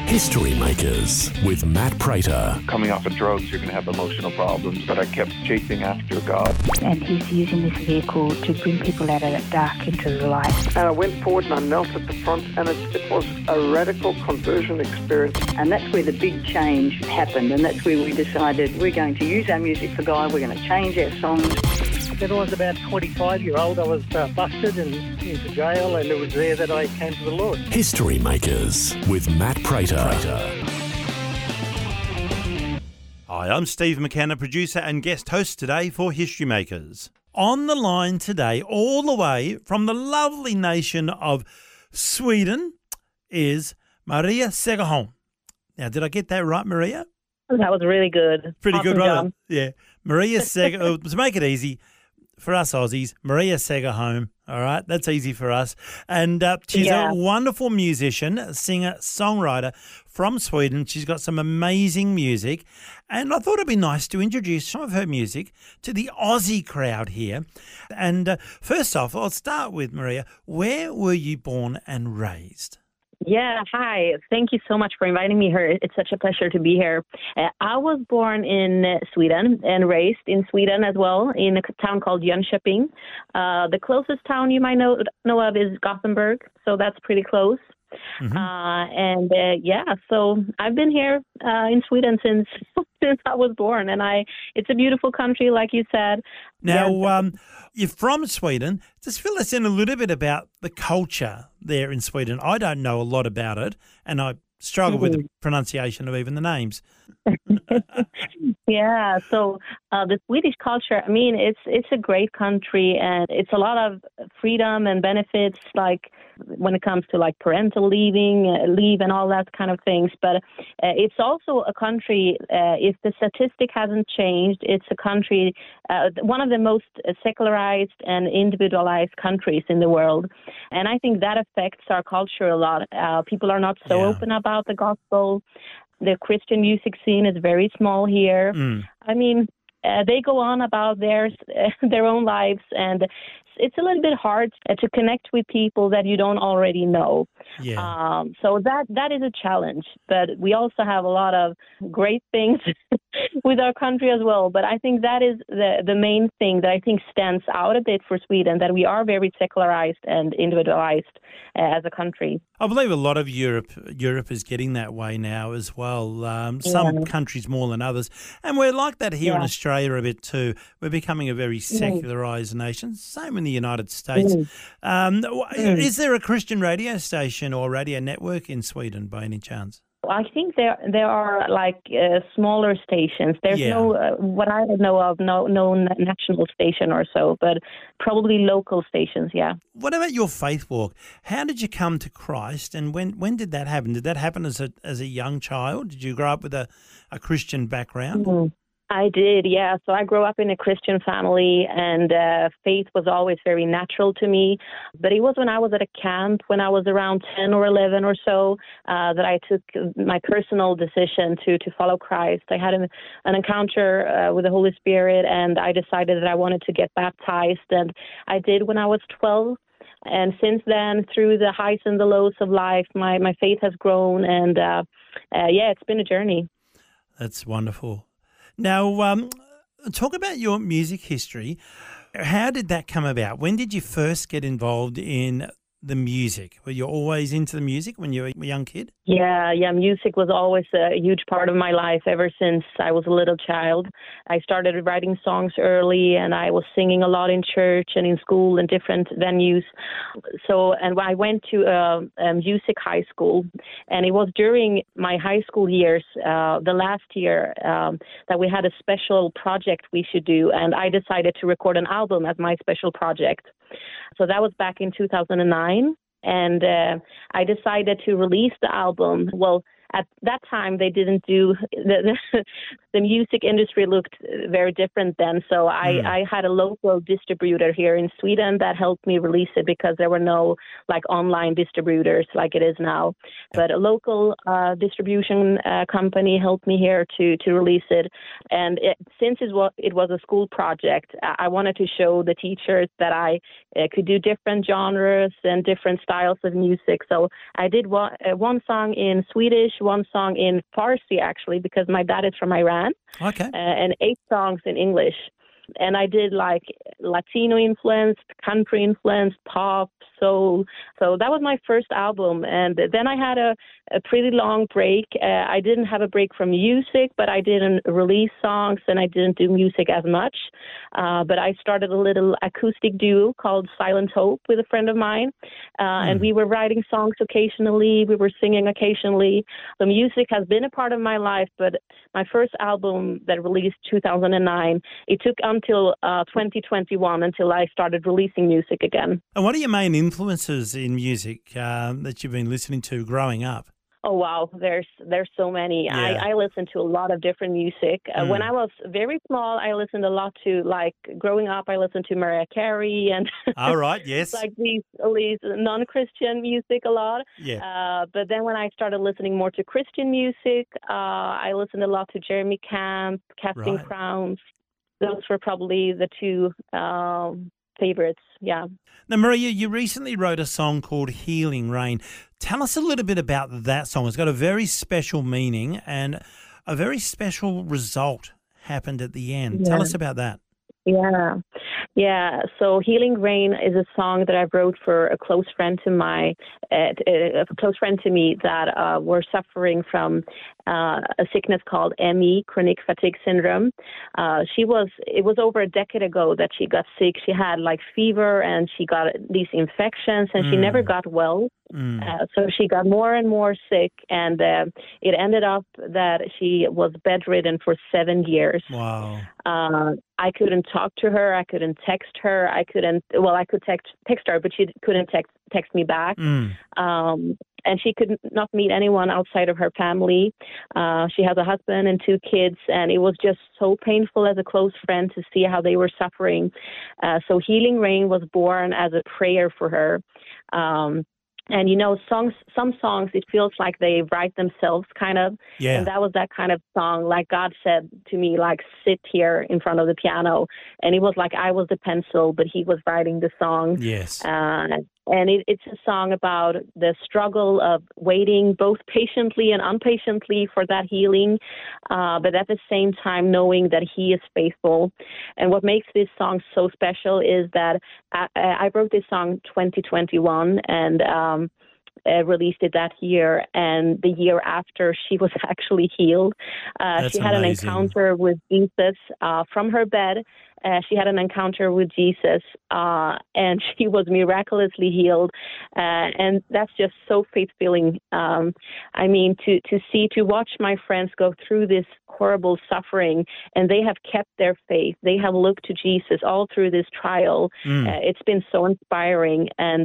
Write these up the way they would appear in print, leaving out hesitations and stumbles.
History Makers with Matt Prater. Coming off of drugs, you're going to have emotional problems, but I kept chasing after God. And he's using this vehicle to bring people out of that dark into the light. And I went forward and I knelt at the front, and it was a radical conversion experience. And that's where the big change happened, and that's where we decided we're going to use our music for God, we're going to change our songs. When I was about 25-year-old, I was busted and into jail, and it was there that I came to the Lord. History Makers with Matt Prater. Hi, I'm Steve McKenna, producer and guest host today for History Makers. On the line today, all the way from the lovely nation of Sweden, is Maria Segerholm. Now, did I get that right, Maria? That was really good. Pretty awesome good, right? job. Yeah. Maria Segerholm, to make it easy, for us Aussies, Maria Segerholm, all right? That's easy for us. And she's a wonderful musician, singer, songwriter from Sweden. She's got some amazing music. And I thought it'd be nice to introduce some of her music to the Aussie crowd here. And first off, I'll start with Maria. Where were you born and raised? Yeah, hi. Thank you so much for inviting me here. It's such a pleasure to be here. I was born in Sweden and raised in Sweden as well, in a town called Jönköping. The closest town you might know of is Gothenburg, so that's pretty close. Mm-hmm. So I've been here in Sweden since I was born, and it's a beautiful country, like you said. Now, you're from Sweden. Just fill us in a little bit about the culture there in Sweden. I don't know a lot about it, and I struggle with the pronunciation of even the names. Yeah, so the Swedish culture, I mean, it's a great country, and it's a lot of freedom and benefits, like when it comes to like parental leave and all that kind of things. But it's also a country, if the statistic hasn't changed, it's a country, one of the most secularized and individualized countries in the world. And I think that affects our culture a lot. People are not so open about the gospel. The Christian music scene is very small here. I mean, they go on about their own lives, and it's a little bit hard to connect with people that you don't already know. Yeah. So that is a challenge. But we also have a lot of great things with our country as well. But I think that is the main thing that I think stands out a bit for Sweden, that we are very secularized and individualized as a country. I believe a lot of Europe is getting that way now as well. Some countries more than others. And we're like that here in Australia a bit too. We're becoming a very secularized nation. Same in the United States. Is there a Christian radio station or radio network in Sweden by any chance? I think there are like smaller stations. There's no, what I know of, no national station or so, but probably local stations, yeah. What about your faith walk? How did you come to Christ, and when did that happen? Did that happen as a young child? Did you grow up with a Christian background? Mm-hmm. I did, yeah. So I grew up in a Christian family, and faith was always very natural to me. But it was when I was at a camp, when I was around 10 or 11 or so, that I took my personal decision to follow Christ. I had an encounter with the Holy Spirit, and I decided that I wanted to get baptized. And I did when I was 12. And since then, through the highs and the lows of life, my faith has grown. And, it's been a journey. That's wonderful. Now, talk about your music history. How did that come about? When did you first get involved in the music? Were you always into the music when you were a young kid? Yeah, music was always a huge part of my life ever since I was a little child. I started writing songs early, and I was singing a lot in church and in school and different venues. And I went to a music high school, and it was during my high school years, the last year, that we had a special project we should do, and I decided to record an album as my special project. So that was back in 2009, and I decided to release the album. Well, at that time, they didn't do the music industry looked very different then. So I had a local distributor here in Sweden that helped me release it, because there were no like online distributors like it is now. But a local distribution company helped me here to release it. And since it was a school project, I wanted to show the teachers that I could do different genres and different styles of music. So I did one song in Swedish, one song in Farsi, actually, because my dad is from Iran. Okay. And 8 songs in English. And I did like Latino influenced, country influenced, pop, soul. So that was my first album. And then I had a pretty long break. I didn't have a break from music, but I didn't release songs and I didn't do music as much. But I started a little acoustic duo called Silent Hope with a friend of mine. And we were writing songs occasionally. We were singing occasionally. So music has been a part of my life, but my first album that released 2009, it took until 2021 until I started releasing music again. And what are your main influences in music that you've been listening to growing up? Oh, wow. There's so many. Yeah. I listen to a lot of different music. When I was very small, I listened a lot to, like, growing up, I listened to Mariah Carey and All right, yes. like these non-Christian music a lot. Yeah. But then when I started listening more to Christian music, I listened a lot to Jeremy Camp, Casting Right. Crowns. Those were probably the 2 favorites, yeah. Now, Maria, you recently wrote a song called Healing Rain. Tell us a little bit about that song. It's got a very special meaning and a very special result happened at the end. Yeah. Tell us about that. Yeah. So Healing Rain is a song that I wrote for a close friend to me that were suffering from a sickness called ME, chronic fatigue syndrome. It was over a decade ago that she got sick. She had like fever and she got these infections and she never got well. So she got more and more sick, and it ended up that she was bedridden for 7 years. Wow. I couldn't talk to her. I couldn't text her. I could text her, but she couldn't text me back. And she could not meet anyone outside of her family. She has a husband and 2 kids, and it was just so painful as a close friend to see how they were suffering. So Healing Rain was born as a prayer for her. And, you know, some songs, it feels like they write themselves, kind of. Yeah. And that was that kind of song. Like God said to me, like, sit here in front of the piano. And it was like I was the pencil, but he was writing the song. Yes. And it's a song about the struggle of waiting both patiently and impatiently for that healing, but at the same time knowing that he is faithful. And what makes this song so special is that I wrote this song 2021 and released it that year, and the year after she was actually healed. She had an encounter with Jesus from her bed. She had an encounter with Jesus, and she was miraculously healed. And that's just so faith-filling. I mean, to watch my friends go through this horrible suffering, and they have kept their faith. They have looked to Jesus all through this trial. It's been so inspiring. And,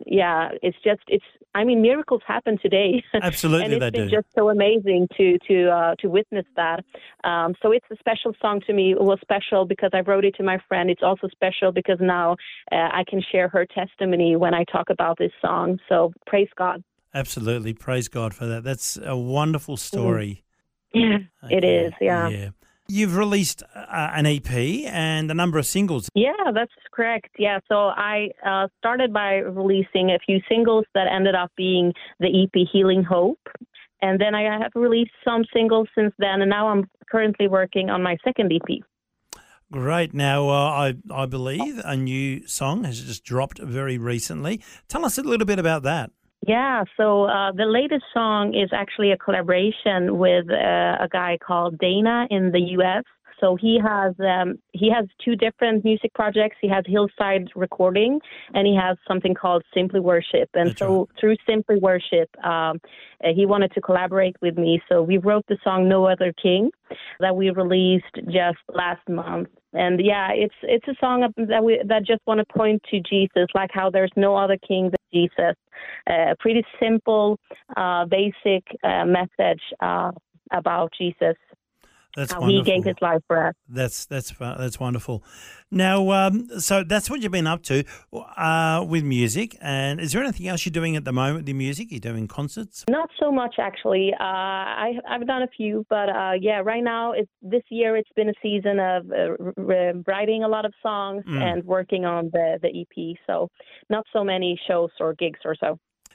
miracles happen today. Absolutely, and they it's do. been just so amazing to witness that. So it's a special song to me. It was special because I wrote it to my friend. It's also special because now I can share her testimony when I talk about this song. So praise God. Absolutely. Praise God for that. That's a wonderful story. Yeah, it is. Yeah. You've released an EP and a number of singles. Yeah, that's correct. Yeah, so I started by releasing a few singles that ended up being the EP Healing Hope. And then I have released some singles since then, and now I'm currently working on my second EP. Great. Now, I believe a new song has just dropped very recently. Tell us a little bit about that. Yeah, so the latest song is actually a collaboration with a guy called Dana in the U.S. So he has 2 different music projects. He has Hillside Recording, and he has something called Simply Worship. And through Simply Worship, he wanted to collaborate with me. So we wrote the song No Other King that we released just last month. And yeah, it's a song that just want to point to Jesus, like how there's no other king than Jesus. A pretty simple, basic message about Jesus. That's how wonderful. He gave his life for us. That's wonderful. Now, so that's what you've been up to with music. And is there anything else you're doing at the moment with music? You're doing concerts? Not so much, actually. I've done a few, but right now this year it's been a season of writing a lot of songs and working on the EP. So not so many shows or gigs or so.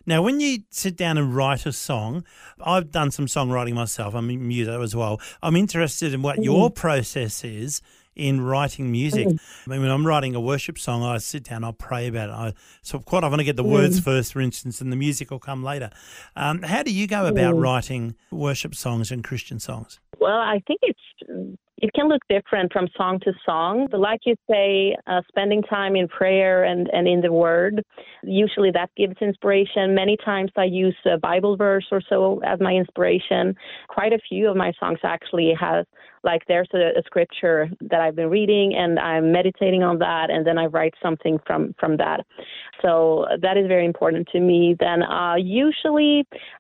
Now, when you sit down and write a song, I've done some songwriting myself. I'm in music as well. I'm interested in what your process is in writing music. I mean, when I'm writing a worship song, I sit down, I'll pray about it. So quite often I get the words first, for instance, and the music will come later. How do you go about writing worship songs and Christian songs? Well, I think it can look different from song to song. But like you say, spending time in prayer and in the Word, usually that gives inspiration. Many times I use a Bible verse or so as my inspiration. Quite a few of my songs actually have, like there's a scripture that I've been reading and I'm meditating on that, and then I write something from that. So that is very important to me. Then usually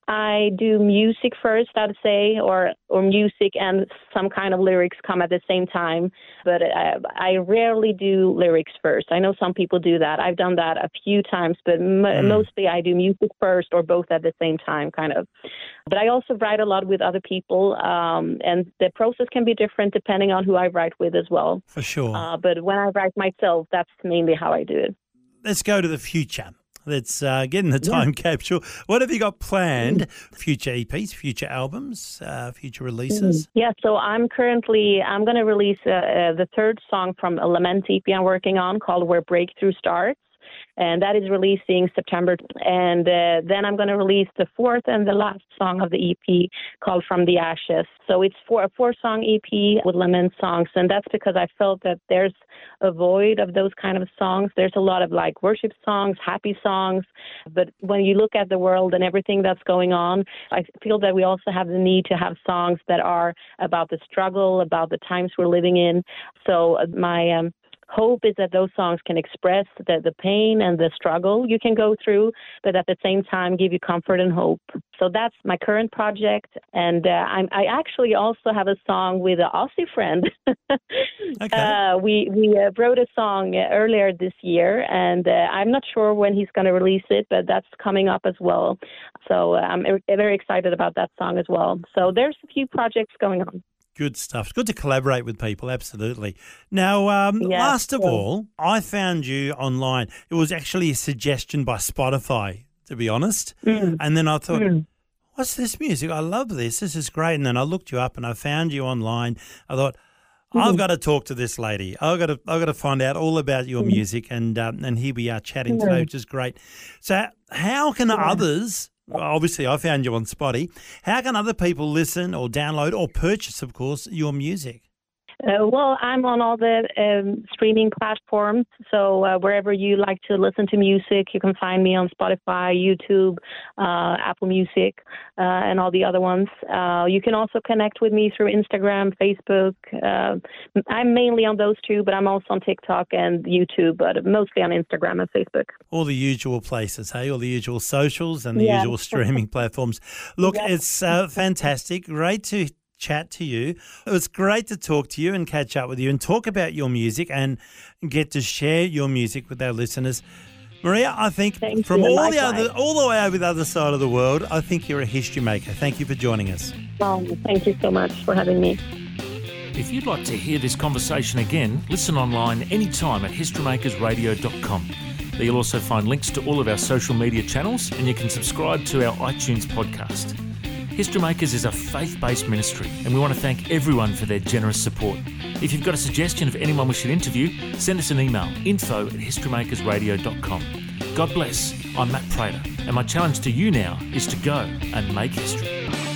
I do music first, I'd say, or music and some kind of lyrics come at the same time. But I rarely do lyrics first. I know some people do that. I've done that a few times, but mostly I do music first or both at the same time, kind of. But I also write a lot with other people, and the process can be different depending on who I write with as well. For sure. But when I write myself, that's mainly how I do it. Let's go to the future. Let's get in the time capsule. What have you got planned? Future EPs, future albums, future releases? Yeah, so I'm going to release the third song from a Lament EP I'm working on called Where Breakthrough Starts. And that is releasing September. And then I'm going to release the fourth and the last song of the EP called From the Ashes. So it's a four-song EP with lament songs. And that's because I felt that there's a void of those kind of songs. There's a lot of like worship songs, happy songs. But when you look at the world and everything that's going on, I feel that we also have the need to have songs that are about the struggle, about the times we're living in. So my hope is that those songs can express the pain and the struggle you can go through, but at the same time give you comfort and hope. So that's my current project. And I actually also have a song with an Aussie friend. Okay. We wrote a song earlier this year, and I'm not sure when he's going to release it, but that's coming up as well. So I'm very excited about that song as well. So there's a few projects going on. Good stuff. It's good to collaborate with people, absolutely. Now, last of all, I found you online. It was actually a suggestion by Spotify, to be honest. And then I thought, what's this music? I love this. This is great. And then I looked you up and I found you online. I thought, I've got to talk to this lady. I've got to find out all about your music. And here we are chatting today, which is great. So how can others... Obviously, I found you on Spotify. How can other people listen or download or purchase, of course, your music? Well, I'm on all the streaming platforms. So wherever you like to listen to music, you can find me on Spotify, YouTube, Apple Music, and all the other ones. You can also connect with me through Instagram, Facebook. I'm mainly on those two, but I'm also on TikTok and YouTube, but mostly on Instagram and Facebook. All the usual places, hey? All the usual socials and the usual streaming platforms. Look, it's fantastic. Great to chat to you. It was great to talk to you and catch up with you and talk about your music and get to share your music with our listeners. Maria, I think from all the way over the other side of the world, I think you're a history maker. Thank you for joining us. Thank you so much for having me. If you'd like to hear this conversation again, listen online anytime at historymakersradio.com. There you'll also find links to all of our social media channels, and you can subscribe to our iTunes podcast. History Makers is a faith-based ministry, and we want to thank everyone for their generous support. If you've got a suggestion of anyone we should interview, send us an email, info@historymakersradio.com. God bless. I'm Matt Prater, and my challenge to you now is to go and make history.